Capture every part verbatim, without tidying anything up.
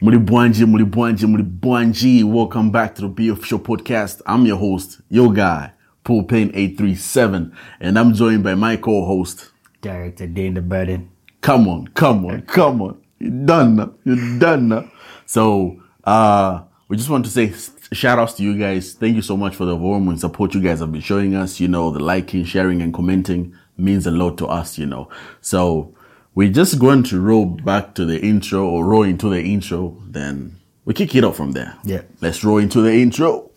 Mulibwanji, Mulibwanji, Mulibwanji. Welcome back to the Be Official Podcast. I'm your host, your guy, Paul Payne eight three seven, and I'm joined by my co-host, Director D in the building. Come on, come on, come on. You're done now. You're done now. So, uh, we just want to say shout outs to you guys. Thank you so much for the warm support you guys have been showing us. You know, the liking, sharing, and commenting means a lot to us, you know. So, we're just going to roll back to the intro or roll into the intro. Then we kick it up from there. Yeah. Let's roll into the intro.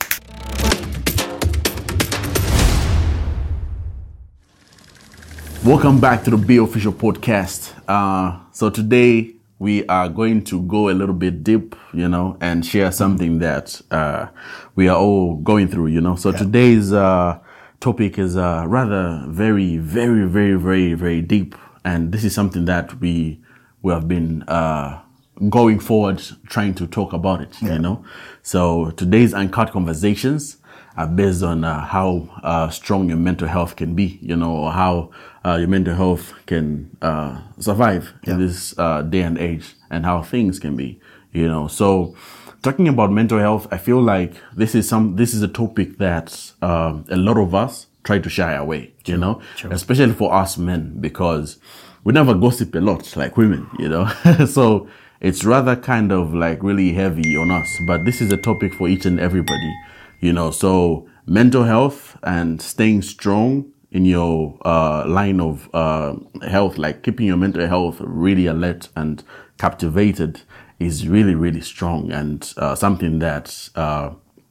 Welcome back to the Be Official Podcast. Uh, so today we are going to go a little bit deep, you know, and share something that uh, we are all going through, you know. So yeah. Today's uh, topic is uh, rather very, very, very, very, very deep. And this is something that we we have been uh, going forward trying to talk about it, yeah. you know. So today's Uncut Conversations are based on uh, how uh, strong your mental health can be, you know, or how uh, your mental health can uh, survive yeah. in this uh, day and age, and how things can be, you know. So talking about mental health, I feel like this is some this is a topic that uh, a lot of us try to shy away, you know, sure. especially for us men, because we never gossip a lot like women, you know. So it's rather kind of like really heavy on us. But this is a topic for each and everybody, you know. So mental health and staying strong in your uh, line of uh, health, like keeping your mental health really alert and captivated, is really, really strong, and uh, something that uh,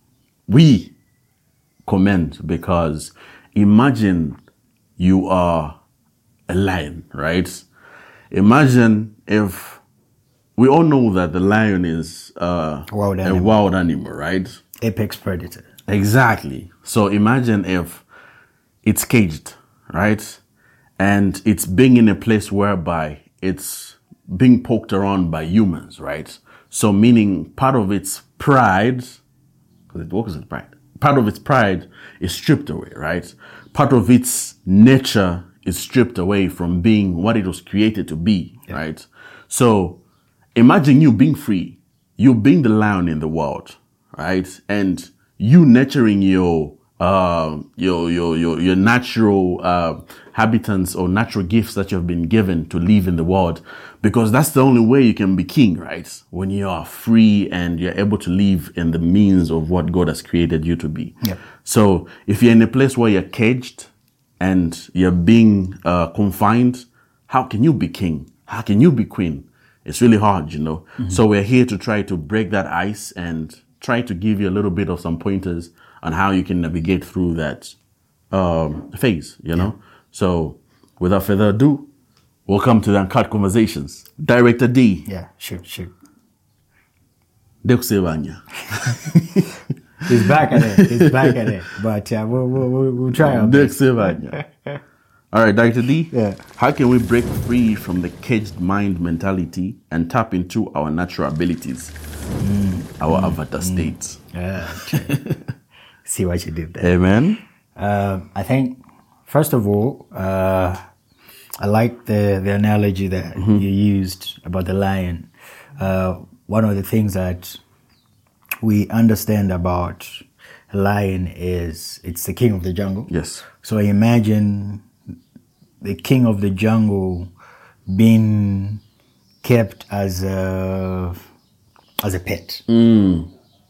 we commend, because imagine you are a lion, right? Imagine if we all know that the lion is uh, wild a animal. wild animal, right? Apex predator. Exactly. So imagine if it's caged, right? And it's being in a place whereby it's being poked around by humans, right? So meaning part of its pride, because it works with pride, part of its pride is stripped away, right? Part of its nature is stripped away from being what it was created to be, yeah. right? So imagine you being free, you being the lion in the world, right? And you nurturing your uh, your your your your natural uh, habitants or natural gifts that you have been given to live in the world, because that's the only way you can be king, right? When you are free and you're able to live in the means of what God has created you to be. Yeah. So if you're in a place where you're caged and you're being uh, confined, how can you be king? How can you be queen? It's really hard, you know. Mm-hmm. So we're here to try to break that ice and try to give you a little bit of some pointers on how you can navigate through that um, phase, you know. Yeah. So without further ado, welcome to the Uncut Conversations. Director D. Yeah, shoot, shoot. Dekusevanya. He's back at it. He's back at it. But uh, we'll, we'll, we'll try our best. Dekusevanya. All right, Director D. Yeah. How can we break free from the caged mind mentality and tap into our natural abilities, mm. our mm. avatar mm. states? Yeah. See what you did there. Amen. Uh, I think, first of all, uh, I like the, the analogy that mm-hmm. you used about the lion. Uh, one of the things that we understand about a lion is it's the king of the jungle. Yes. So imagine the king of the jungle being kept as a as a pet. Mm.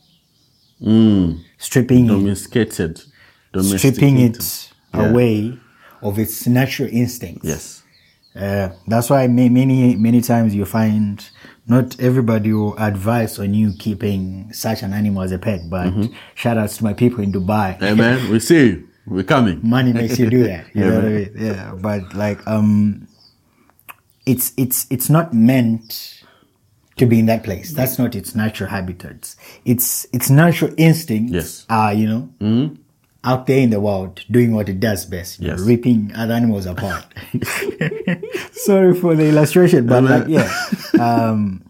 Mm. Stripping domesticated, domesticated. stripping it yeah. away of its natural instincts. Yes. Uh, that's why many many times you find not everybody will advise on you keeping such an animal as a pet, but mm-hmm. shout outs to my people in Dubai. Hey man, we see you. We're coming. Money makes you do that. You yeah, know what I mean? Yeah. But like um it's it's it's not meant to be in that place. That's not its natural habitats. Its its natural instincts yes. are, you know, mm-hmm. out there in the world doing what it does best, yes. know, ripping other animals apart. Sorry for the illustration, but like yeah. Um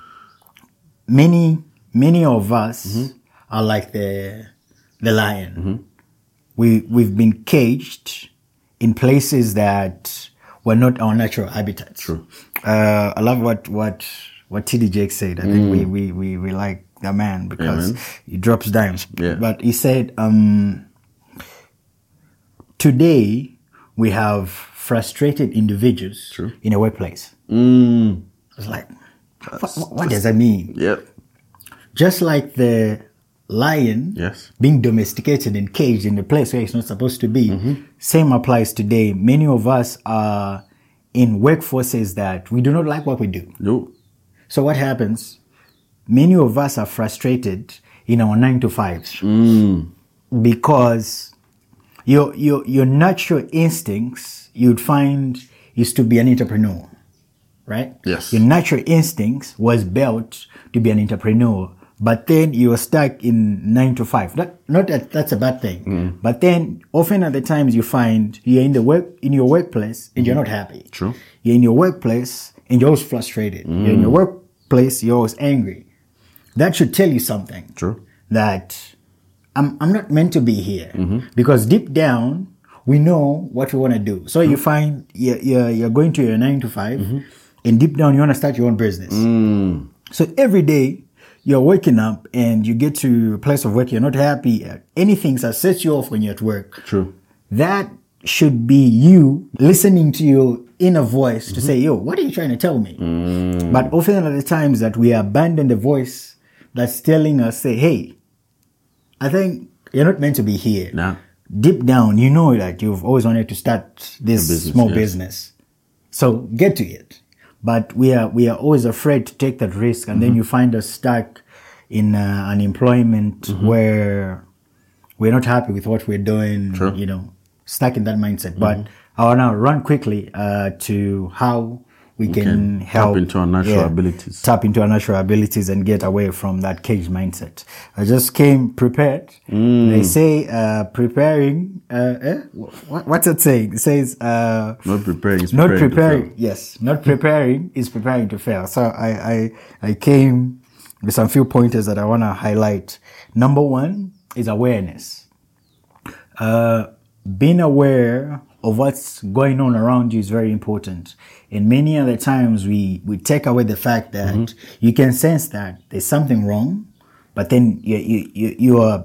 many many of us mm-hmm. are like the the lion. Mm-hmm. We we've been caged in places that were not our natural habitats. True. Uh, I love what what what T D Jakes said. I mm. think we, we, we, we like that man because yeah, he drops dimes. Yeah. But he said, um, today we have frustrated individuals True. in a workplace. Mm. I was like, what, what does that mean? Yep. Just like the lion yes. being domesticated and caged in a place where it's not supposed to be, mm-hmm. same applies today. Many of us are in workforces that we do not like what we do. No. So what happens? Many of us are frustrated in our nine to fives mm. because your your your natural instincts you'd find is to be an entrepreneur, right? Yes. Your natural instincts was built to be an entrepreneur, but then you are stuck in nine to five. That, not that that's a bad thing, mm. but then often at the times you find you're in the work in your workplace and mm. you're not happy. True. You're in your workplace and you're always frustrated. Mm. You're in your workplace, you're always angry. That should tell you something. True. That I'm I'm not meant to be here mm-hmm. because deep down we know what we want to do. So mm. you find you're, you're you're going to your nine to five, mm-hmm. and deep down you want to start your own business. Mm. So every day you're waking up and you get to a place of work, you're not happy at anything that sets you off when you're at work. True. That should be you listening to your inner voice mm-hmm. to say, yo, what are you trying to tell me? Mm. But often at the times that we abandon the voice that's telling us, say, hey, I think you're not meant to be here. Nah. Deep down, you know that you've always wanted to start this business, small yes. business. So get to it. But we are we are always afraid to take that risk, and mm-hmm. then you find us stuck in uh, an employment mm-hmm. where we're not happy with what we're doing. True. You know, stuck in that mindset. Mm-hmm. But I want to run quickly uh, to how we we can, can help tap into our natural yeah, abilities. Tap into our natural abilities and get away from that cage mindset. I just came prepared. Mm. They say uh, preparing. Uh, eh? what, what's it saying? It says uh, not preparing. Is not preparing. preparing. Yes, not preparing is preparing to fail. So I I I came with some few pointers that I want to highlight. Number one is awareness. Uh, being aware of what's going on around you is very important. And many other times we, we take away the fact that mm-hmm. you can sense that there's something wrong, but then you, you, you, you are,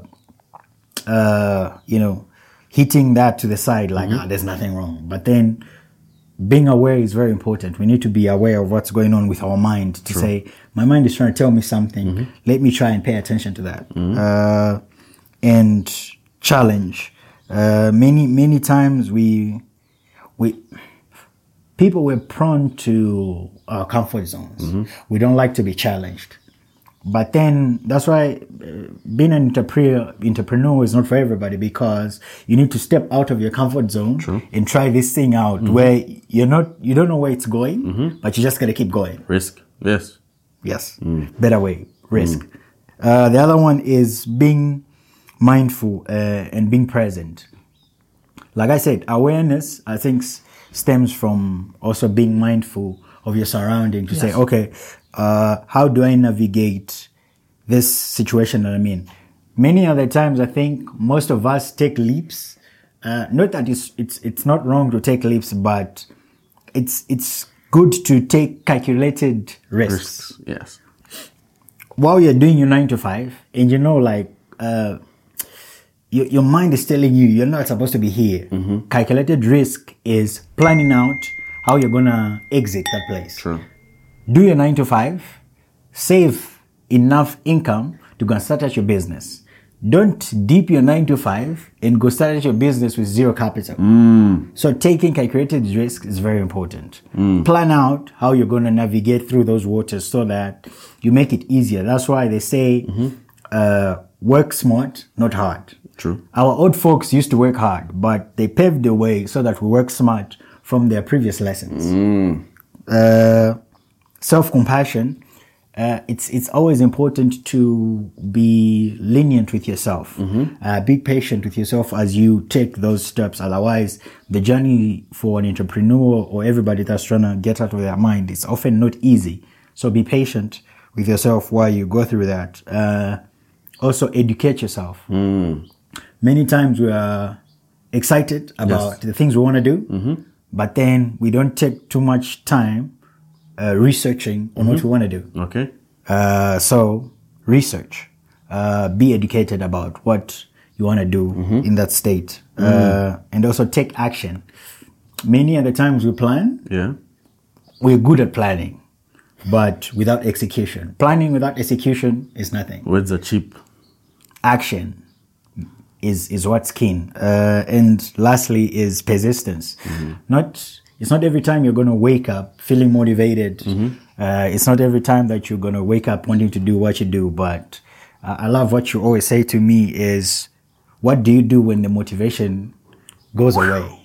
uh, you know, hitting that to the side like, mm-hmm. ah, there's nothing wrong. But then being aware is very important. We need to be aware of what's going on with our mind to True. Say, my mind is trying to tell me something. Mm-hmm. Let me try and pay attention to that. Mm-hmm. Uh, and challenge. Uh, many, many times we, we, people were prone to our comfort zones. Mm-hmm. We don't like to be challenged. But then that's why uh, being an entrepreneur, entrepreneur is not for everybody, because you need to step out of your comfort zone True. And try this thing out mm-hmm. where you're not, you don't know where it's going, mm-hmm. but you just got to keep going. Risk. Yes. Yes. Mm. Better way. Risk. Mm. Uh, the other one is being mindful uh, and being present. Like I said, awareness, I think, stems from also being mindful of your surrounding to yes. say, okay, uh, how do I navigate this situation that I'm in? Many other times, I think most of us take leaps. Uh, not that it's, it's, it's not wrong to take leaps, but it's, it's good to take calculated risks. risks. Yes. While you're doing your nine to five, and you know, like, uh, your, your mind is telling you you're not supposed to be here. Mm-hmm. Calculated risk is planning out how you're gonna exit that place. True. Do your nine to five, save enough income to go and start at your business. Don't dip your nine to five and go start at your business with zero capital. Mm. So taking calculated risk is very important. Mm. Plan out how you're going to navigate through those waters so that you make it easier. That's why they say, mm-hmm. uh, work smart, not hard. True. Our old folks used to work hard, but they paved the way so that we work smart from their previous lessons. Mm. Uh, self-compassion. Uh, it's it's always important to be lenient with yourself. Mm-hmm. Uh, be patient with yourself as you take those steps. Otherwise, the journey for an entrepreneur or everybody that's trying to get out of their mind is often not easy. So be patient with yourself while you go through that. Uh, also, educate yourself. Mm. Many times we are excited about yes. the things we want to do, mm-hmm. but then we don't take too much time uh, researching on what we want to do. Okay. Uh, so research, uh, be educated about what you want to do Mm-hmm. in that state, uh, and also take action. Many of the times we plan, Yeah. we're good at planning, but without execution. Planning without execution is nothing. Words are cheap. Action is is what's keen. Uh, and lastly is persistence. Mm-hmm. Not it's not every time you're going to wake up feeling motivated. Mm-hmm. Uh, it's not every time that you're going to wake up wanting to do what you do. But uh, I love what you always say to me is, what do you do when the motivation goes away?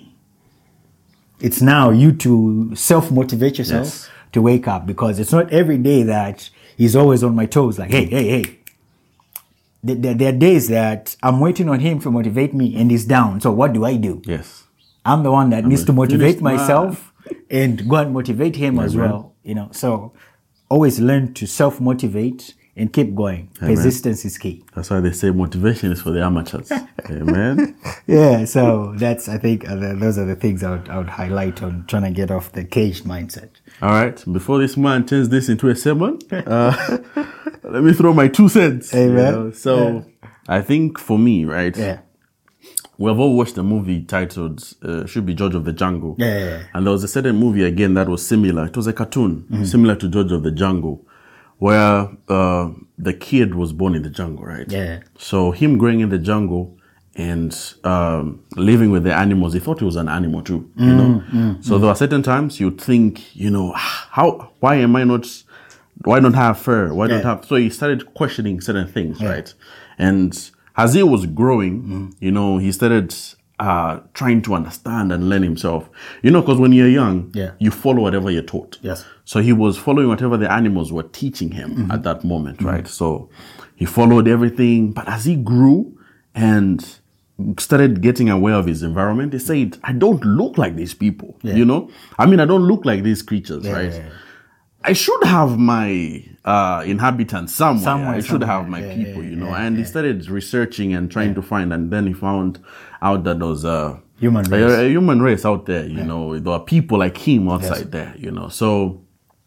It's now you to self-motivate yourself Yes. to wake up, because it's not every day that he's always on my toes. Like, hey, hey, hey. There, there, there are days that I'm waiting on him to motivate me and he's down. So what do I do? Yes. I'm the one that needs to a motivate finished man. myself and go and motivate him as Amen. well. You know, so always learn to self-motivate and keep going. Amen. Persistence is key. That's why they say motivation is for the amateurs. Amen. Yeah, so that's, I think, uh, the, those are the things I would, I would highlight on trying to get off the caged mindset. All right. Before this man turns this into a sermon, uh, let me throw my two cents. you Amen. know. So I think for me, right, Yeah. we have all watched a movie titled uh, should be George of the Jungle. Yeah, yeah, yeah. And there was a certain movie again that was similar. It was a cartoon Mm-hmm. similar to George of the Jungle, where uh, the kid was born in the jungle, right? Yeah. So him growing in the jungle and um, living with the animals, he thought he was an animal too, you know? Mm, So there are certain times you'd think, you know, how, why am I not, why don't I have fur? Why don't Yeah. I have, so he started questioning certain things, right? And as he was growing, Mm. you know, he started uh, trying to understand and learn himself. You know, because when you're young, Yeah. you follow whatever you're taught. Yes. So he was following whatever the animals were teaching him Mm-hmm. at that moment, right? So he followed everything. But as he grew and started getting aware of his environment, he said, I don't look like these people, Yeah. you know? I mean, I don't look like these creatures, Yeah, right? yeah, yeah. I should have my uh, inhabitants somewhere. Somewhere, I should somewhere. have my Yeah, people, yeah, you know? yeah, and he yeah. started researching and trying to find, and then he found out that there was a, Human a- race. a human race out there, you know? There are people like him outside Yes. there, you know? So,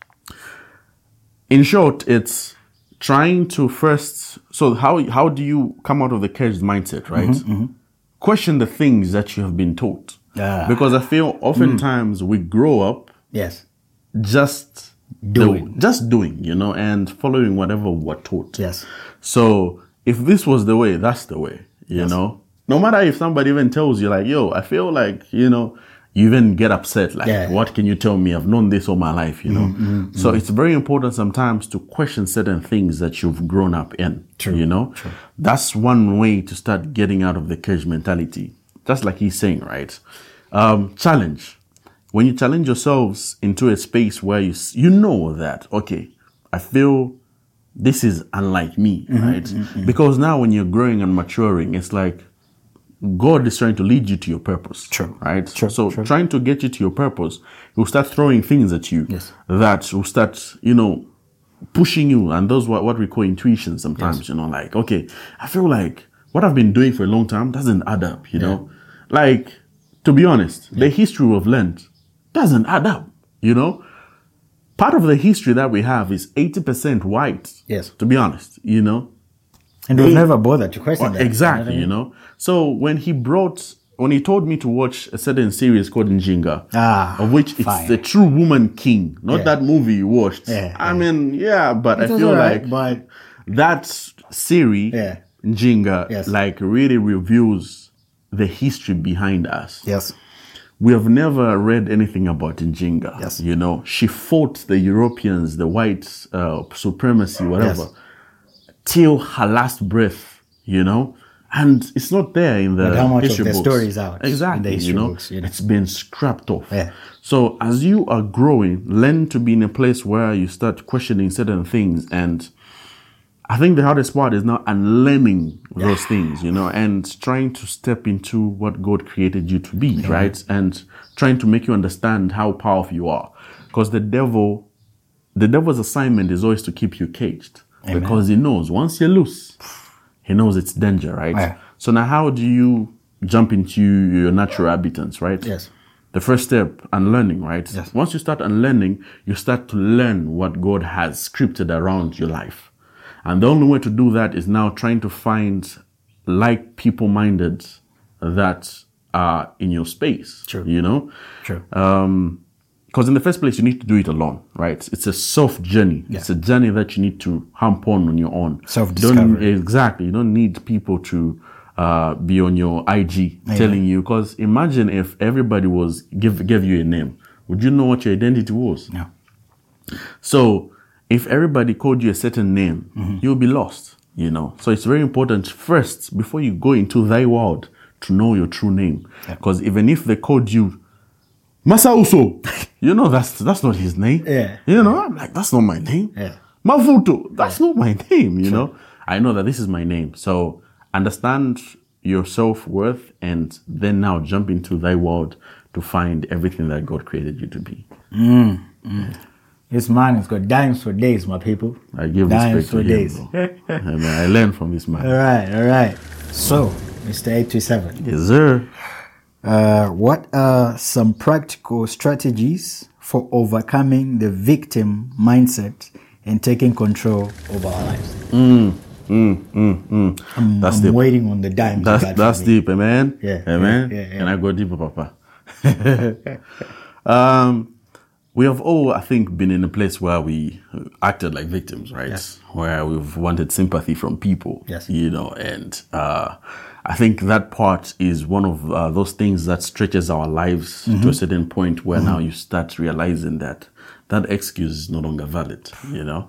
in short, it's trying to first, so how, how do you come out of the caged mindset, right? Mm-hmm, Question the things that you have been taught. Ah. Because I feel oftentimes we grow up Yes. just Doing. doing, just doing, you know, and following whatever we're taught. Yes. So if this was the way, that's the way, you know. No matter if somebody even tells you, like, yo, I feel like, you know, you even get upset, like, Yeah. what can you tell me? I've known this all my life, you know. Mm-hmm, So it's very important sometimes to question certain things that you've grown up in, True, you know. true. That's one way to start getting out of the cage mentality. Just like he's saying, right? Um, challenge. When you challenge yourselves into a space where you s- you know that, okay, I feel this is unlike me, Mm-hmm, right? Because now when you're growing and maturing, it's like God is trying to lead you to your purpose. True. Right? True, So true. trying to get you to your purpose, he'll start throwing things at you Yes. that will start, you know, pushing you. And those what, what we call intuition sometimes, you know, like, okay, I feel like what I've been doing for a long time doesn't add up, you know? Like, to be honest, the history we've learned doesn't add up, you know? Part of the history that we have is eighty percent white. Yes. To be honest, you know? And we've They- never bothered to question Well, that. exactly, you know. So when he brought, when he told me to watch a certain series called Njinga, Ah, of which it's fine. the true woman king, not Yeah. that movie you watched. Yeah, I yeah. mean, yeah, but I It was feel alright, like but that series, Yeah. Njinga, Yes. like really reveals the history behind us. yes, We have never read anything about Njinga. Yes. You know, she fought the Europeans, the white uh, supremacy, whatever, Yes. till her last breath, you know? And it's not there in the But how much of history the books. story is out in Exactly, the history you know? books, you know? It's been scrapped off. Yeah. So as you are growing, learn to be in a place where you start questioning certain things. And I think the hardest part is now unlearning those things, you know, and trying to step into what God created you to be, right? And trying to make you understand how powerful you are. Because the devil, the devil's assignment is always to keep you caged. Amen. Because he knows once you're loose, he knows it's danger, right? Yeah. So now how do you jump into your natural habitants, right? yes, the first step, unlearning, right? Yes. Once you start unlearning, you start to learn what God has scripted around your life. And the only way to do that is now trying to find like people-minded that are in your space. True. You know? True. Um, because in the first place, you need to do it alone, right? It's a soft journey. Yeah. It's a journey that you need to hump on on your own. Self-discovery. Don't, exactly. You don't need people to uh, be on your I G Yeah. telling you. Because imagine if everybody was give gave you a name. Would you know what your identity was? No. So if everybody called you a certain name, mm-hmm. you'll be lost, you know. So it's very important first, before you go into thy world, to know your true name. Because yeah. even if they called you Masauso, you know, that's that's not his name. Yeah. You know, I'm like, that's not my name. Yeah. Mavuto, that's yeah. not my name, you Sure. know. I know that this is my name. So understand your self-worth and then now jump into thy world to find everything that God created you to be. Mm, mm. This man has got dimes for days, my people. I give dimes respect for to days. him, bro. I, mean, I learned from this man. All right, all right. So, Mister eight two seven. Yes, sir. Uh, what are some practical strategies for overcoming the victim mindset and taking control of our lives? Mm, mm, mm, mm. I'm, that's I'm deep. waiting on the dimes. That's that's deep, amen. Yeah, amen. Yeah, yeah, yeah. And I go deeper, Papa. um, we have all, I think, been in a place where we acted like victims, right? Yes. Where we've wanted sympathy from people. Yes. You know, and uh, I think that part is one of uh, those things that stretches our lives mm-hmm. to a certain point where mm-hmm. now you start realizing that that excuse is no longer valid, you know?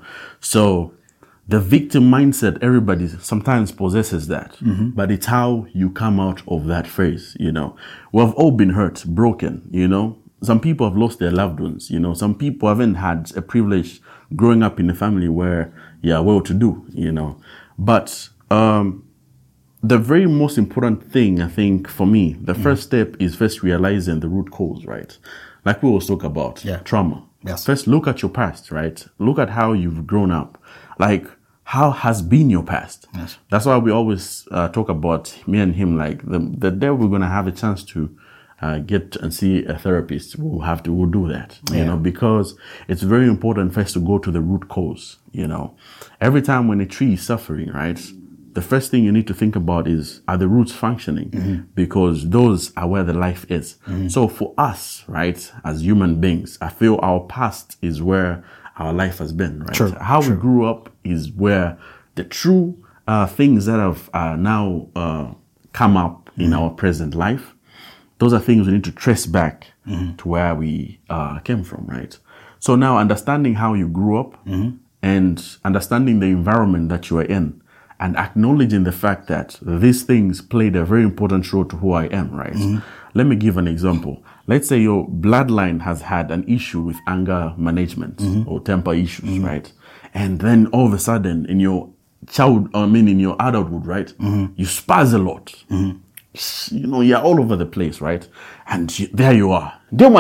So the victim mindset, everybody sometimes possesses that, mm-hmm. but it's how you come out of that phrase, you know? We've all been hurt, broken, you know? Some people have lost their loved ones, you know? Some people haven't had a privilege growing up in a family where you're well-to-do, you know? But um, the very most important thing, I think, for me, the mm. first step is first realizing the root cause, right? Like we always talk about, yeah. trauma. Yes. First, look at your past, right? Look at how you've grown up. Like, how has been your past? Yes. That's why we always uh, talk about, me and him, like, the, the day we're going to have a chance to uh, get and see a therapist, we'll have to, we'll do that, yeah. you know, because it's very important first to go to the root cause, you know. Every time when a tree is suffering, right, the first thing you need to think about is, are the roots functioning? Mm-hmm. Because those are where the life is. Mm-hmm. So for us, right, as human beings, I feel our past is where our life has been, right? True, How true. we grew up is where the true uh, things that have uh, now uh, come up in mm-hmm. our present life, those are things we need to trace back mm-hmm. to where we uh, came from, right? So now understanding how you grew up mm-hmm. and understanding the environment that you are in, and acknowledging the fact that these things played a very important role to who I am, right? Mm-hmm. Let me give an example. Let's say your bloodline has had an issue with anger management mm-hmm. or temper issues, mm-hmm. right? And then all of a sudden in your child, I mean in your adulthood, right? Mm-hmm. You spaz a lot. Mm-hmm. You know, you're all over the place, right? And you, there you are.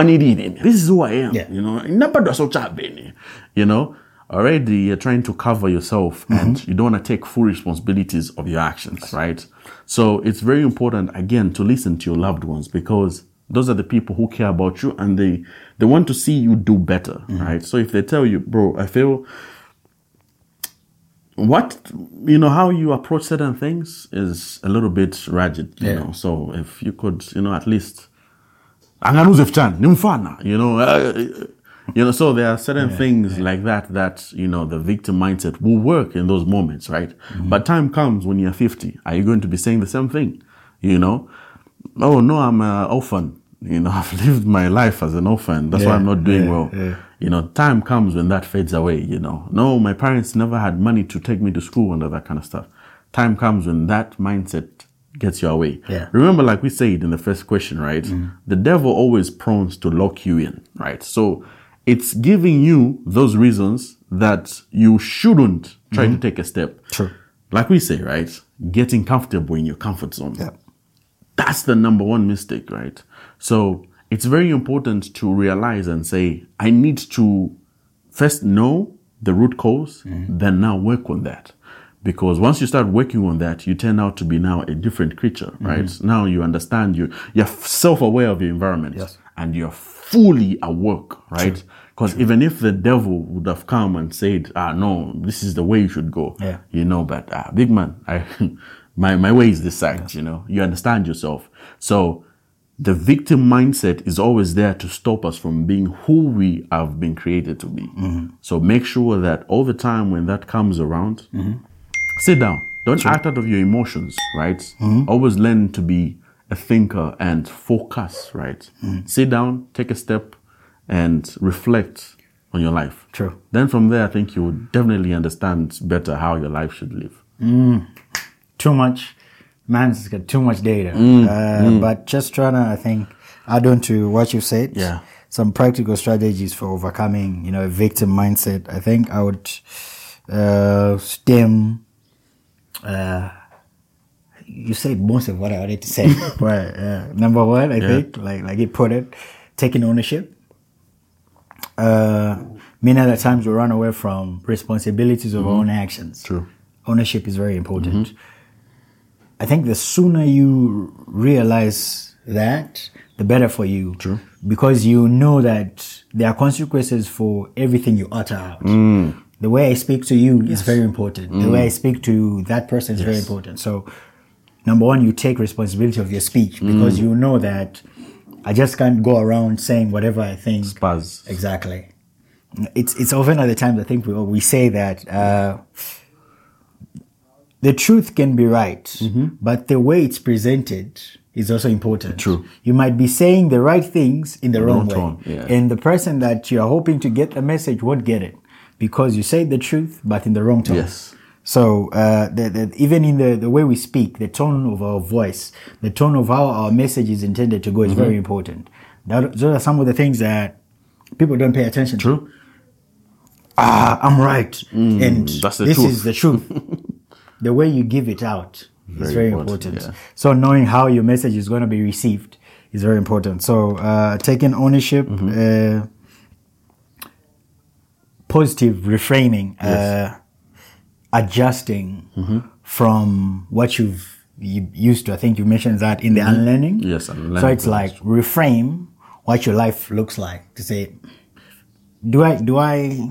This is who I am. Yeah. You know, you know, already you're trying to cover yourself mm-hmm. and you don't want to take full responsibilities of your actions, right? So it's very important, again, to listen to your loved ones, because those are the people who care about you and they, they want to see you do better, mm-hmm. right? So if they tell you, bro, I feel what, you know, how you approach certain things is a little bit rigid, you yeah. know? So if you could, you know, at least, you know, uh, You know, so there are certain yeah, things yeah. like that that, you know, the victim mindset will work in those moments, right? Mm-hmm. But time comes when you're fifty. Are you going to be saying the same thing? You know, oh, no, I'm an orphan. You know, I've lived my life as an orphan. That's yeah, why I'm not doing yeah, well. Yeah. You know, time comes when that fades away, you know. No, my parents never had money to take me to school and all that kind of stuff. Time comes when that mindset gets your way. Yeah. Remember, like we said in the first question, right? Mm-hmm. The devil always prones to lock you in, right? So it's giving you those reasons that you shouldn't try mm-hmm. to take a step. True. Like we say, right? Getting comfortable in your comfort zone. Yeah. That's the number one mistake, right? So it's very important to realize and say, I need to first know the root cause, mm-hmm. then now work on that. Because once you start working on that, you turn out to be now a different creature, right? Mm-hmm. Now you understand you, you're self-aware of your environment, yes. and you're fully awake, right? Because even if the devil would have come and said, ah, no, this is the way you should go, yeah. you know, but ah, big man, I, my, my way is this side, yes. you know, you understand yourself. So the victim mindset is always there to stop us from being who we have been created to be. Mm-hmm. So make sure that all the time when that comes around, mm-hmm. sit down. Don't sure. act out of your emotions, right? Mm-hmm. Always learn to be a thinker and focus, right? Mm-hmm. Sit down, take a step, and reflect on your life. True. Then from there, I think you would definitely understand better how your life should live. Mm. Too much. Man's got too much data. Mm. Uh, mm. But just trying to, I think, add on to what you said. Yeah. Some practical strategies for overcoming, you know, a victim mindset. I think I would uh, stem... Uh, you said most of what I wanted to say. But uh, number one, I yeah. think, like like you put it, taking ownership. Uh, many other times we run away from responsibilities of mm-hmm. our own actions. True. Ownership is very important. Mm-hmm. I think the sooner you realize that, the better for you. True. Because you know that there are consequences for everything you utter out. Mm. The way I speak to you yes. is very important. Mm. The way I speak to that person is yes. very important. So, number one, you take responsibility of your speech because mm. you know that I just can't go around saying whatever I think. Spaz. Exactly. It's it's often at the times I think we we say that uh, the truth can be right, mm-hmm. but the way it's presented is also important. True. You might be saying the right things in the, the wrong, wrong way, yeah. and the person that you are hoping to get the message won't get it. Because you say the truth, but in the wrong tone. Yes. So, uh, the, the, even in the, the way we speak, the tone of our voice, the tone of how our message is intended to go is mm-hmm. very important. That, those are some of the things that people don't pay attention True. to. Ah, I'm right. Mm, and that's the this truth. is the truth. The way you give it out very is very important. important. Yeah. So, knowing how your message is going to be received is very important. So, uh, taking ownership, mm-hmm. uh, positive reframing, yes. uh, adjusting mm-hmm. from what you've you used to. I think you mentioned that in the mm-hmm. unlearning. Yes, unlearning. So it's like reframe what your life looks like to say, do I do I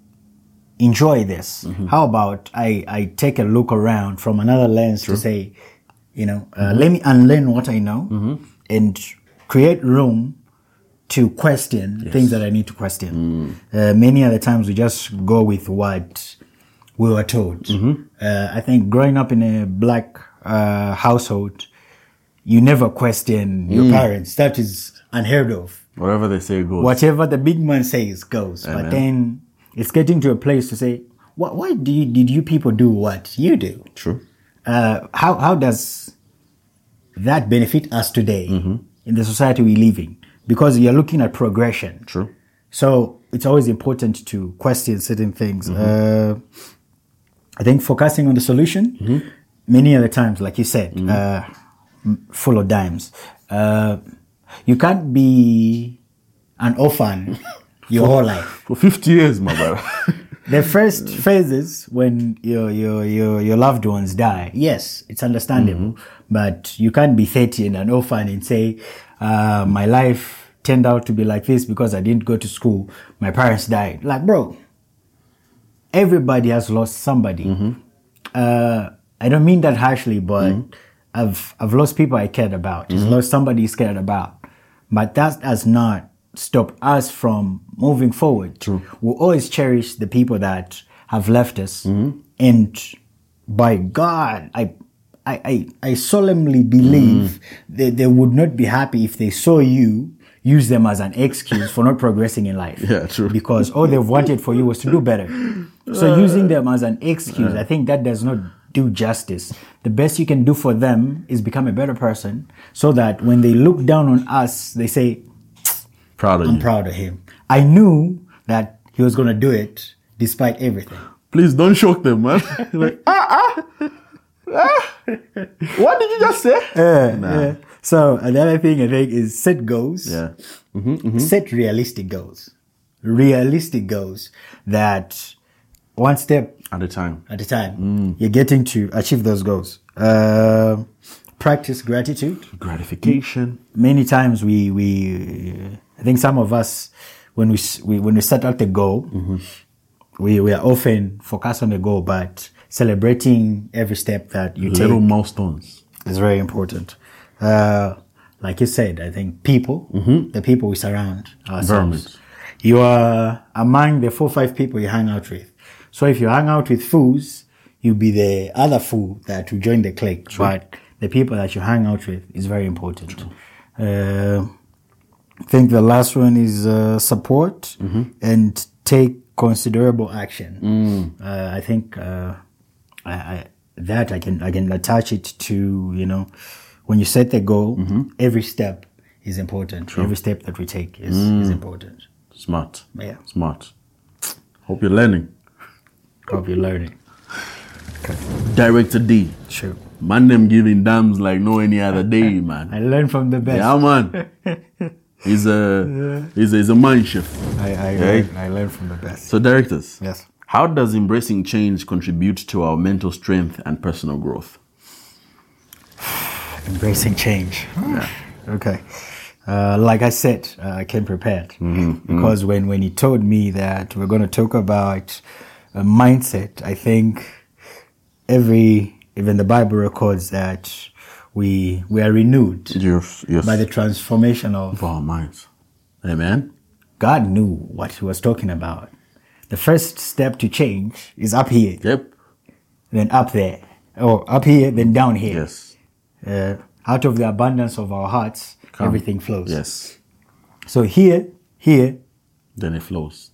enjoy this? Mm-hmm. How about I, I take a look around from another lens True. To say, you know, uh, mm-hmm. let me unlearn what I know mm-hmm. and create room to question yes. things that I need to question. Mm. Uh, many other times we just go with what we were told. Mm-hmm. Uh, I think growing up in a black uh, household, you never question mm. your parents. That is unheard of. Whatever they say goes. Whatever the big man says goes. Amen. But then it's getting to a place to say, why, why do you, did you people do what you do? True. Uh, how, how does that benefit us today mm-hmm. in the society we live in? Because you're looking at progression. True. So it's always important to question certain things. Mm-hmm. Uh, I think focusing on the solution, mm-hmm. many other times, like you said, mm-hmm. uh, full of dimes. Uh, you can't be an orphan your for, whole life. For fifty years, my brother. The first phases when your, your, your, your loved ones die, yes, it's understandable. Mm-hmm. But you can't be thirty and an orphan and say, uh, my life turned out to be like this because I didn't go to school. My parents died. Like, bro, everybody has lost somebody. Mm-hmm. Uh, I don't mean that harshly, but mm-hmm. I've, I've lost people I cared about. Mm-hmm. I've lost somebody I cared about. But that has not stopped us from moving forward. True. We'll always cherish the people that have left us. Mm-hmm. And by God, I, I, I, I solemnly believe mm. that they would not be happy if they saw you use them as an excuse for not progressing in life. Yeah, true. Because all they've wanted for you was to do better. So using them as an excuse, I think that does not do justice. The best you can do for them is become a better person so that when they look down on us, they say, proud of I'm you. proud of him. I knew that he was going to do it despite everything. Please don't shock them, man. Like, ah, ah. Ah, what did you just say? Uh, nah. Yeah. So another thing I think is set goals. Yeah. Mm-hmm, mm-hmm. Set realistic goals. Realistic goals that one step At a time. At a time. You're getting to achieve those goals. Uh, practice gratitude. Gratification. Many times we, we I think some of us, when we, we when we set out the goal, mm-hmm. we, we are often focused on the goal, but celebrating every step that you Little take. Little milestones. Is very important. Uh, like you said, I think people, mm-hmm. the people we surround ourselves. You are among the four or five people you hang out with. So if you hang out with fools, you'll be the other fool that will join the clique. True. But the people that you hang out with is very important. Uh, I think the last one is uh, support mm-hmm. and take considerable action. Mm. Uh, I think uh, I, I, that I can I can attach it to, you know, when you set the goal, mm-hmm. every step is important. True. Every step that we take is, mm. is important. Smart. Yeah. Smart. Hope you're learning. Hope you're learning. Okay. Director D. Sure. Man, them giving dams like no any other day, man. I learn from the best. Yeah, man. He's a, yeah. he's a, he's a mind shift. I, I, right? learn, I learn from the best. So, directors. Yes. How does embracing change contribute to our mental strength and personal growth? Embracing change. Yeah. Okay. Uh, like I said, uh, I came prepared mm-hmm, because mm-hmm. when, when he told me that we're going to talk about a mindset, I think every, even the Bible records that we we are renewed yes, yes. by the transformation of, of our minds. Amen. God knew what he was talking about. The first step to change is up here. Yep. Then up there. Or up here, then down here. Yes. Uh, out of the abundance of our hearts, Come. everything flows. Yes. So here, here. Then it flows.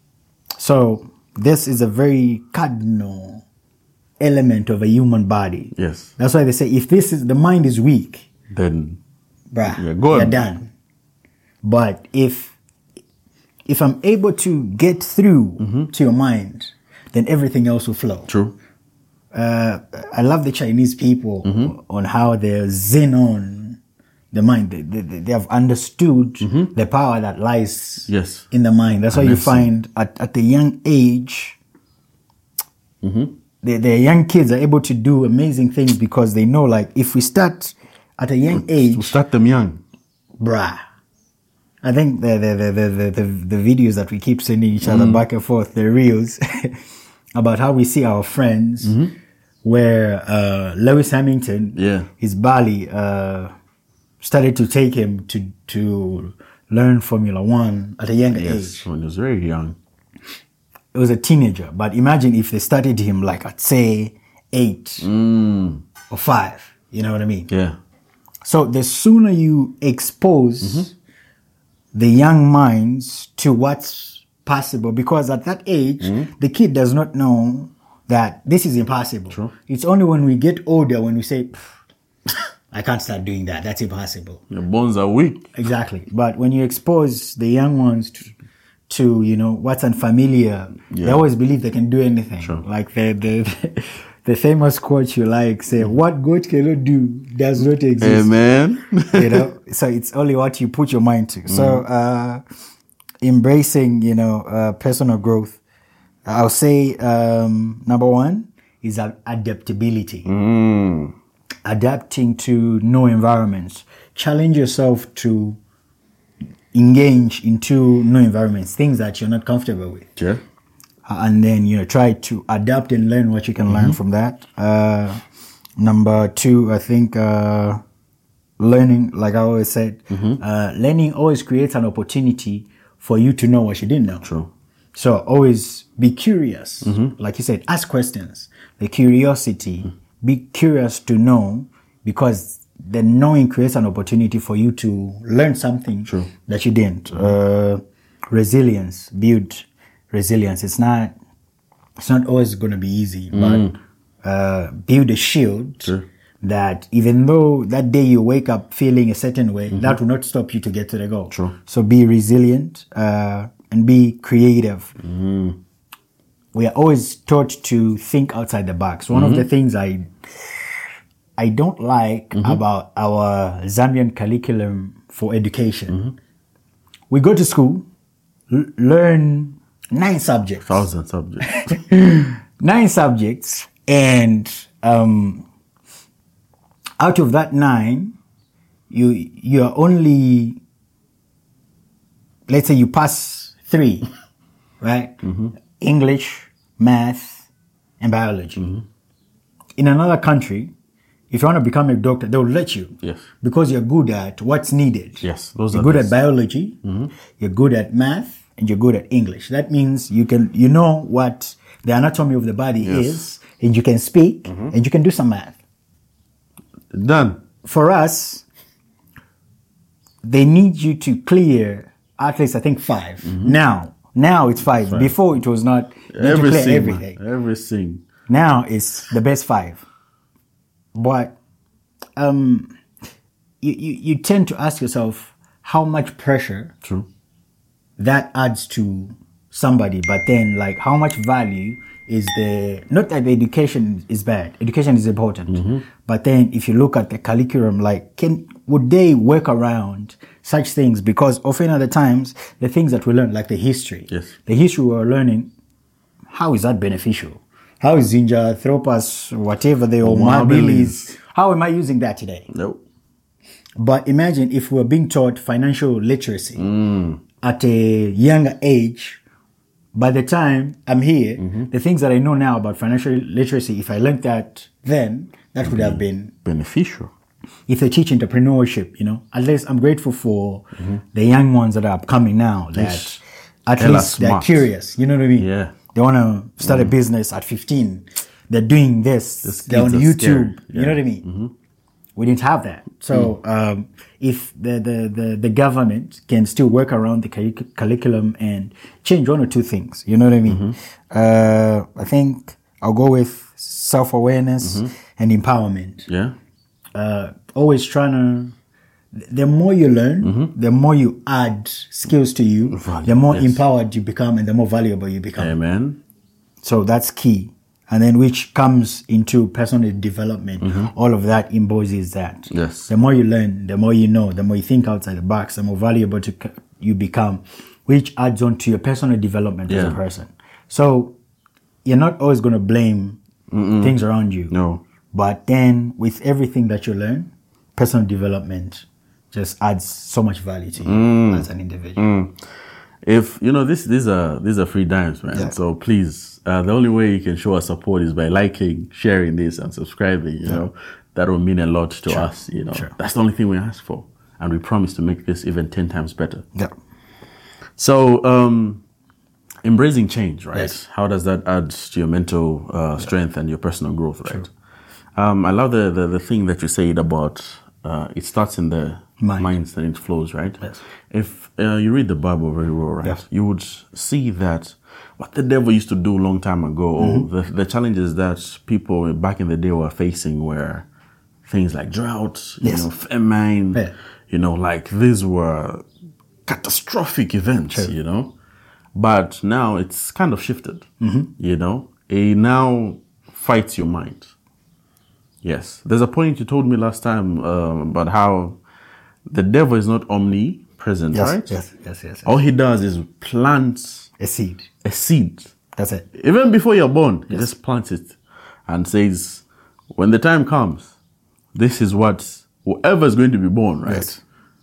So this is a very cardinal element of a human body. Yes. That's why they say if this is, the mind is weak, then bruh, you're, good. you're done. But if, if I'm able to get through mm-hmm. to your mind, then everything else will flow. True. Uh, I love the Chinese people mm-hmm. on how they're zen on the mind. They, they, they have understood mm-hmm. the power that lies yes. in the mind. That's why you find at, at a young age, mm-hmm. the, the young kids are able to do amazing things because they know, like, if we start at a young age, we start them young, bruh. I think the the the the the, the videos that we keep sending each other mm. back and forth, the reels about how we see our friends, mm-hmm. where uh, Lewis Hamilton, yeah, his Bali uh, started to take him to to learn Formula One at a young yes, age. When he was very young. It was a teenager, but imagine if they started him like at say eight mm. or five. You know what I mean? Yeah. So the sooner you expose mm-hmm. the young minds to what's possible, because at that age, mm-hmm. the kid does not know that this is impossible. True. It's only when we get older when we say, I can't start doing that. That's impossible. Your bones are weak. Exactly. But when you expose the young ones to, to you know, what's unfamiliar, yeah. they always believe they can do anything. True. Like the, the, the famous quote you like, say, what God cannot do does not exist. Amen. You know, so it's only what you put your mind to. Mm. So, uh, embracing, you know, uh, personal growth, I'll say, um, number one is adaptability. Mm. Adapting to new environments. Challenge yourself to engage into new environments, things that you're not comfortable with. Yeah. Uh, and then, you know, try to adapt and learn what you can mm-hmm. learn from that. Uh, number two, I think, uh, learning, like I always said, mm-hmm. uh, learning always creates an opportunity for you to know what you didn't know. True. So always be curious. Mm-hmm. Like you said, ask questions. The curiosity, mm-hmm. be curious to know, because the knowing creates an opportunity for you to learn something True. that you didn't. Uh, resilience, build resilience. It's not, it's not always going to be easy, mm. but uh, build a shield True. that even though that day you wake up feeling a certain way, mm-hmm. that will not stop you to get to the goal. True. So be resilient uh, and be creative. Mm. We are always taught to think outside the box. One mm-hmm. of the things I I don't like mm-hmm. about our Zambian curriculum for education, mm-hmm. we go to school, l- learn nine subjects. Thousand subjects. nine subjects, and um, out of that nine, you you are only, let's say you pass three, right? Mm-hmm. English, math, and biology. Mm-hmm. In another country, if you want to become a doctor, they will let you. Yes. Because you're good at what's needed. Yes. Those you're are good best. at biology, mm-hmm. you're good at math, and you're good at English. That means you can, you know what the anatomy of the body yes. is, and you can speak, mm-hmm. and you can do some math. Done. For us, they need you to clear at least, I think, five. Mm-hmm. Now, now it's five. five. Before it was not. Everything. Everything. Everything. Now it's the best five. But um, you, you, you tend to ask yourself how much pressure True. that adds to somebody. But then, like, how much value is the, not that the education is bad. Education is important. Mm-hmm. But then if you look at the curriculum, like, can, would they work around such things? Because often at the times, the things that we learn, like the history, yes. the history we're learning, how is that beneficial? How is Zinja, Thropas, whatever they are, Mabilis, how am I using that today? Nope. But imagine if we're being taught financial literacy mm. at a younger age. By the time I'm here, mm-hmm. the things that I know now about financial literacy, if I learned that then, that mm-hmm. would have been beneficial. If they teach entrepreneurship, you know, at least I'm grateful for mm-hmm. the young ones that are upcoming now that Ish. at Hella least smart. They're curious. You know what I mean? Yeah. They want to start mm. a business at fifteen. They're doing this. This They're on YouTube. Yeah. You know what I mean? Mm-hmm. We didn't have that. So mm. um, if the, the, the, the government can still work around the curric- curriculum and change one or two things, you know what I mean? Mm-hmm. Uh, I think I'll go with self-awareness mm-hmm. and empowerment. Yeah. Uh, always trying to, the more you learn, mm-hmm. the more you add skills to you, Value, the more yes. empowered you become and the more valuable you become. Amen. So that's key. And then which comes into personal development. Mm-hmm. All of that embodies that. Yes. The more you learn, the more you know, the more you think outside the box, the more valuable to you become, which adds on to your personal development yeah. as a person. So you're not always going to blame Mm-mm. things around you. No. But then with everything that you learn, personal development just adds so much value to you mm. as an individual. Mm. If, you know, this, these are, these are free dimes, man. Yeah. So please, uh, the only way you can show us support is by liking, sharing this and subscribing, you yeah. know, that will mean a lot to sure. us, you know, sure. that's the only thing we ask for. And we promise to make this even ten times better. Yeah. So, um, embracing change, right? Yes. How does that add to your mental uh, strength yeah. and your personal growth, right? Sure. Um, I love the, the, the thing that you said about uh, it starts in the Mind. minds and it flows, right? Yes. If uh, you read the Bible very well, right, yes. you would see that what the devil used to do a long time ago, mm-hmm. the, the challenges that people back in the day were facing were things like drought, yes. you know, famine, yeah. you know, like these were catastrophic events, True. you know. But now it's kind of shifted, mm-hmm. you know. It now fights your mind. Yes. There's a point you told me last time uh, about how the devil is not omnipresent, yes, right? Yes, yes, yes, yes. All he does is plant a seed. A seed. That's it. Even before you're born, he yes. just plants it and says, when the time comes, this is what whoever is going to be born, right? Yes.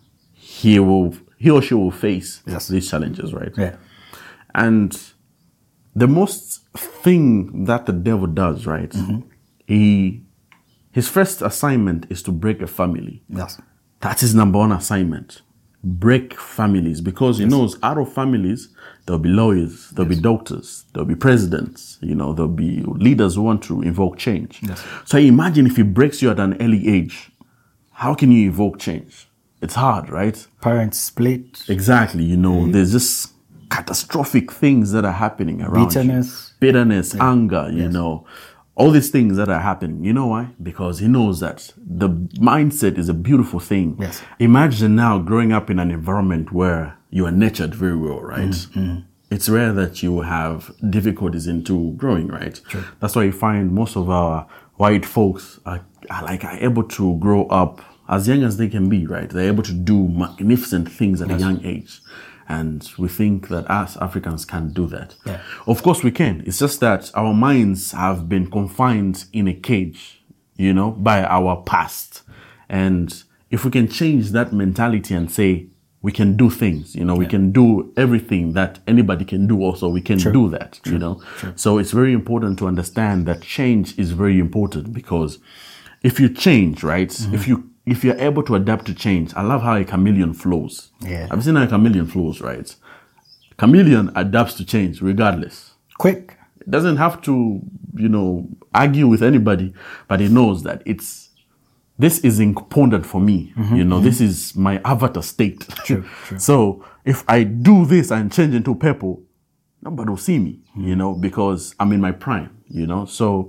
He will, he or she will face yes. these challenges, right? Yeah. And the most thing that the devil does, right? Mm-hmm. He, his first assignment is to break a family. Yes. That's his number one assignment. Break families, because he yes. knows out of families, there'll be lawyers, there'll yes. be doctors, there'll be presidents, you know, there'll be leaders who want to invoke change. Yes. So imagine if he breaks you at an early age, how can you evoke change? It's hard, right? Parents split. Exactly. You know, mm-hmm. there's just catastrophic things that are happening around Bitterness. you. Bitterness, yeah. anger, you yes. know. All these things that are happening. You know why? Because he knows that the mindset is a beautiful thing. Yes. Imagine now growing up in an environment where you are nurtured very well, right? Mm-hmm. It's rare that you have difficulties into growing, right? True. That's why you find most of our white folks are, are like are able to grow up as young as they can be, right? They're able to do magnificent things at yes. a young age. And we think that us Africans can't do that. Yeah. Of course we can. It's just that our minds have been confined in a cage, you know, by our past. And if we can change that mentality and say, we can do things, you know, we yeah. can do everything that anybody can do also, we can True. do that, True. you know. True. So it's very important to understand that change is very important, because if you change, right, mm-hmm. if you if you're able to adapt to change, I love how a chameleon flows. Yeah. I've seen how a chameleon flows, right? Chameleon adapts to change regardless. Quick. It doesn't have to, you know, argue with anybody, but it knows that it's, this is important for me. Mm-hmm, you know, mm-hmm. this is my avatar state. True, true. So if I do this and change into purple, nobody will see me, mm-hmm. you know, because I'm in my prime, you know. So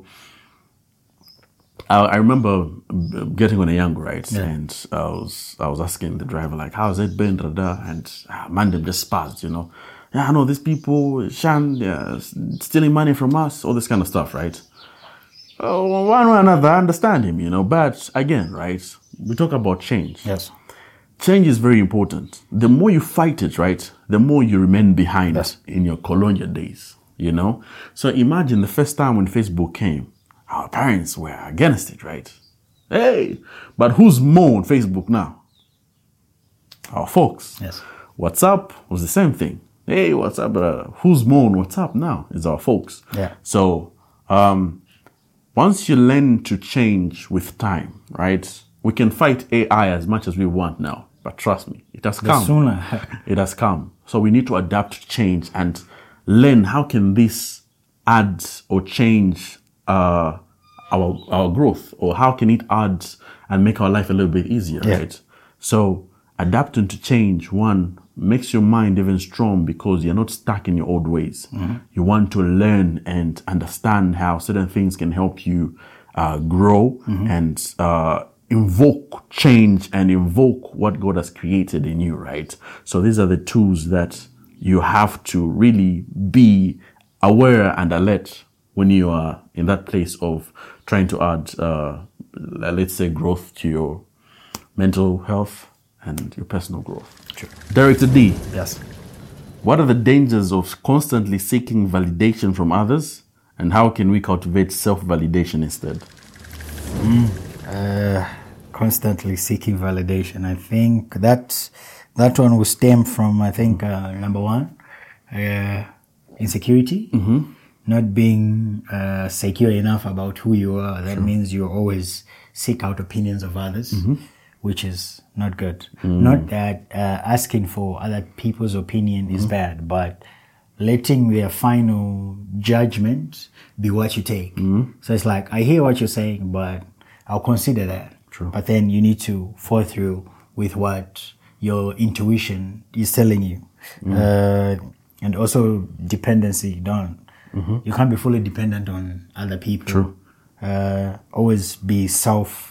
I, I remember getting on a young ride, yeah. and I was I was asking the driver, like, how's it been, Rada? And ah, man, them just spazzed, you know. Yeah, I know these people, Shan, they're stealing money from us, all this kind of stuff, right? Oh, one way or another, I understand him, you know. But again, right, we talk about change. Yes. Change is very important. The more you fight it, right, the more you remain behind yes. in your colonial days, you know. So imagine the first time when Facebook came, our parents were against it, right? Hey, but who's more on Facebook now? Our folks. Yes. WhatsApp was the same thing. Hey, WhatsApp, brother. Who's more on WhatsApp now? It's our folks. Yeah. So, um, once you learn to change with time, right? We can fight A I as much as we want now, but trust me, it has come. The sooner. It has come. So we need to adapt to change and learn how can this add or change uh, our our growth, or how can it add and make our life a little bit easier, yeah. right? So adapting to change, one, makes your mind even strong because you're not stuck in your old ways. Mm-hmm. You want to learn and understand how certain things can help you uh, grow mm-hmm. and uh, invoke change and invoke what God has created in you, right? So these are the tools that you have to really be aware and alert when you are in that place of trying to add, uh, let's say, growth to your mental health and your personal growth. True. Director D. Yes. What are the dangers of constantly seeking validation from others, and how can we cultivate self-validation instead? Mm. Uh, constantly seeking validation. I think that that one will stem from, I think, uh, number one, uh, insecurity. Mm-hmm. Not being uh, secure enough about who you are. That True. Means you always seek out opinions of others. Mm-hmm. Which is not good. Mm. Not that uh, asking for other people's opinion is mm. bad, but letting their final judgment be what you take. Mm. So it's like, I hear what you're saying, but I'll consider that. True. But then you need to follow through with what your intuition is telling you. Mm. Uh, and also dependency, don't. Mm-hmm. You can't be fully dependent on other people. True. Uh, always be self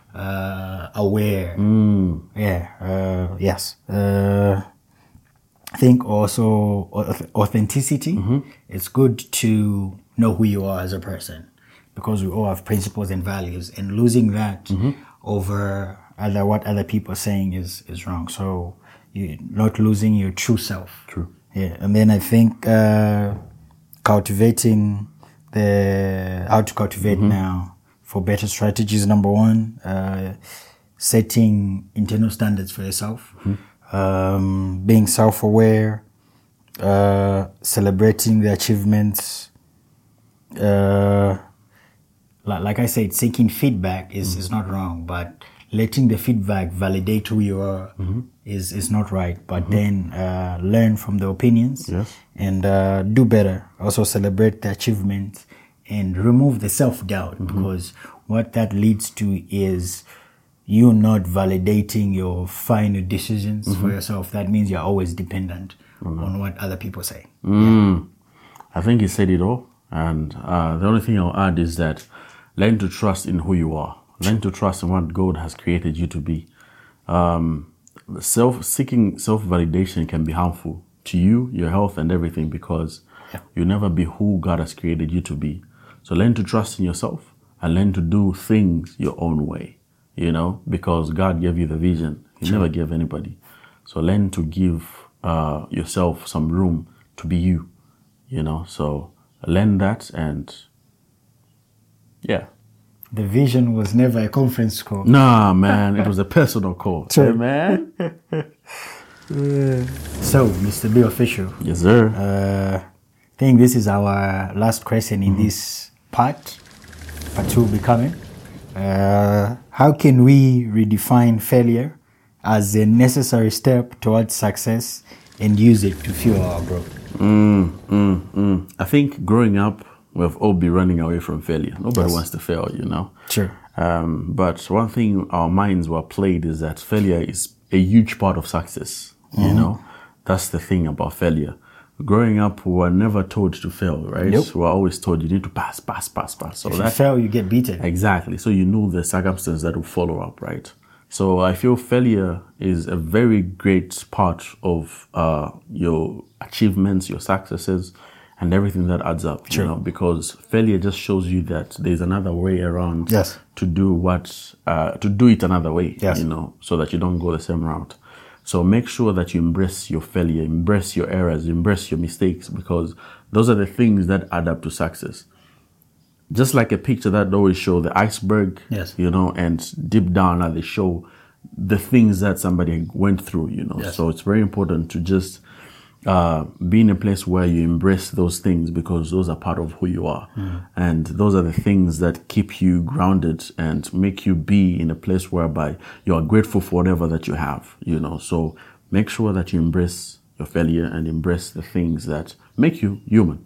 Uh, aware. Mm. Yeah. Uh, yes. Uh, I think also authenticity. Mm-hmm. It's good to know who you are as a person, because we all have principles and values, and losing that mm-hmm. over other what other people are saying is is wrong. So you're not losing your true self. True. Yeah. And then I think uh, cultivating the how to cultivate mm-hmm. now. For better strategies, number one, uh, setting internal standards for yourself, mm-hmm. um, being self-aware, uh, celebrating the achievements. Uh, like, like I said, seeking feedback is, mm-hmm. is not wrong, but letting the feedback validate who you are mm-hmm. is, is not right. But mm-hmm. then uh, learn from the opinions yes. and uh, do better. Also celebrate the achievements. And remove the self-doubt, mm-hmm. because what that leads to is you not validating your final decisions mm-hmm. for yourself. That means you're always dependent mm-hmm. on what other people say. Mm. Yeah. I think he said it all. And uh, the only thing I'll add is that learn to trust in who you are. Learn to trust in what God has created you to be. Um, self seeking self-validation can be harmful to you, your health, and everything, because yeah. you'll never be who God has created you to be. So learn to trust in yourself and learn to do things your own way, you know, because God gave you the vision. He sure. never gave anybody. So learn to give uh, yourself some room to be you, you know. So learn that, and yeah. The vision was never a conference call. Nah, man, it was a personal call. True. Hey, man. So, Mister B Official. Yes, sir. Uh, I think this is our last question in mm-hmm. this part. Part two will be coming. Uh, how can we redefine failure as a necessary step towards success and use it to fuel our growth? Mm, mm, mm. I think growing up, we've all been running away from failure. Nobody yes. wants to fail, you know. Sure. Um, but one thing our minds were played is that failure is a huge part of success. Mm-hmm. You know, that's the thing about failure. Growing up, we were never told to fail, right? Nope. We were always told you need to pass, pass, pass, pass. So if that, you fail, you get beaten. Exactly. So you know the circumstance that will follow up, right? So I feel failure is a very great part of uh, your achievements, your successes, and everything that adds up. True. You know, because failure just shows you that there's another way around yes. to do what uh, to do it another way. Yes. You know, so that you don't go the same route. So make sure that you embrace your failure, embrace your errors, embrace your mistakes, because those are the things that add up to success. Just like a picture that always show the iceberg, yes. you know, and deep down they show the things that somebody went through, you know. Yes. So it's very important to just uh, be in a place where you embrace those things, because those are part of who you are. Mm. And those are the things that keep you grounded and make you be in a place whereby you are grateful for whatever that you have, you know. So make sure that you embrace your failure and embrace the things that make you human.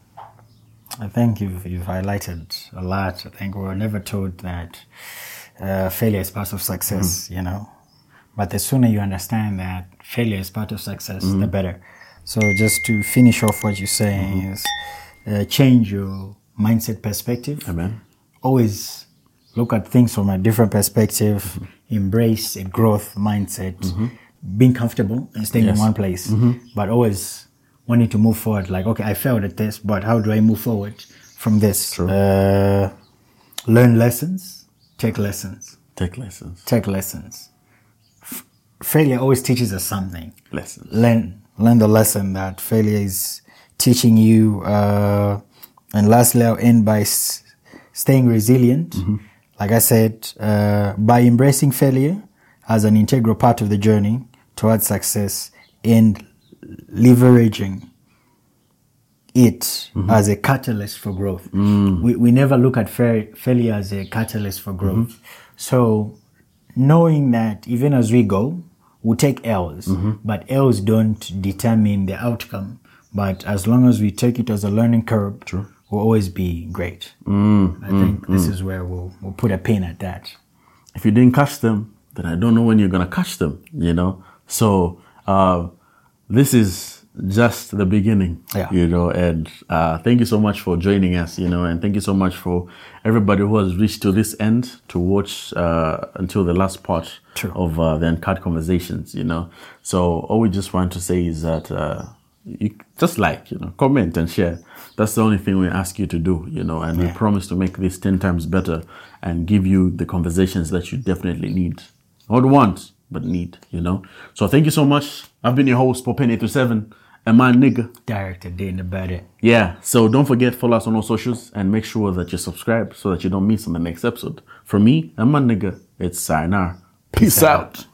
I think you've, you've highlighted a lot. I think we were never told that uh, failure is part of success, mm. you know. But the sooner you understand that failure is part of success, mm. the better. So just to finish off what you're saying mm-hmm. is uh, change your mindset perspective. Amen. Always look at things from a different perspective. Mm-hmm. Embrace a growth mindset. Mm-hmm. Being comfortable and staying yes. in one place. Mm-hmm. But always wanting to move forward. Like, okay, I failed at this, but how do I move forward from this? True. Uh, learn lessons. Take lessons. Take lessons. Take lessons. F- failure always teaches us something. Lessons. Learn. Learn the lesson that failure is teaching you. Uh, and lastly, I'll end by s- staying resilient. Mm-hmm. Like I said, uh, by embracing failure as an integral part of the journey towards success and leveraging it mm-hmm. as a catalyst for growth. Mm. We, we never look at fa- failure as a catalyst for growth. Mm-hmm. So knowing that even as we go, we'll take L's, mm-hmm. but L's don't determine the outcome. But as long as we take it as a learning curve, True. We'll always be great. Mm, I mm, think mm. this is where we'll, we'll put a pin at that. If you didn't catch them, then I don't know when you're going to catch them, you know? So uh, this is just the beginning, yeah. you know, and uh, thank you so much for joining us, you know, and thank you so much for everybody who has reached to this end to watch uh, until the last part True. Of uh, the Uncut Conversations, you know. So all we just want to say is that uh, you just like, you know, comment and share. That's the only thing we ask you to do, you know, and yeah. we promise to make this ten times better and give you the conversations that you definitely need. Not want, but need, you know. So thank you so much. I've been your host, Popin eight two seven, and my nigga. Director Dane about it. Yeah, so don't forget, follow us on all socials and make sure that you subscribe so that you don't miss on the next episode. From me and my nigga, it's sayonara. Peace, Peace out. out.